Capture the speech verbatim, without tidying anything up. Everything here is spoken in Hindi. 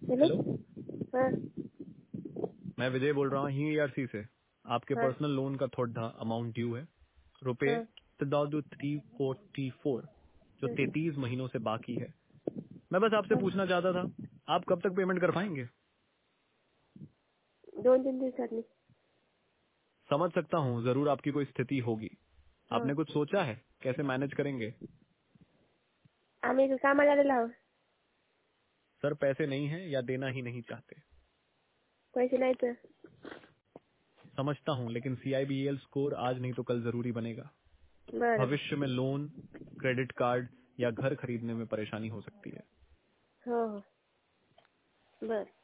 हेलो। हाँ मैं विजय बोल रहा हूँ ही ईआरसी से। आपके हाँ पर्सनल लोन का थोड़ा अमाउंट ड्यू है, रुपए हाँ थ्री फोर्टी फोर, जो हाँ, तैतीस महीनों से बाकी है। मैं बस आपसे हाँ। पूछना चाहता था, आप कब तक पेमेंट कर पाएंगे? दोन तीन दिवसात मी समझ सकता हूँ, जरूर आपकी कोई स्थिति होगी। हाँ आपने कुछ सोचा है कैसे मैनेज करेंगे? आम्ही इथं कामाला आलेलो आहोत. सर पैसे नहीं है या देना ही नहीं चाहते? पैसे नाही तर समझता हूँ, लेकिन सीआईबीएल स्कोर आज नहीं तो कल जरूरी बनेगा। बरं भविष्य में लोन, क्रेडिट कार्ड या घर खरीदने में परेशानी हो सकती है। हो हो बरं.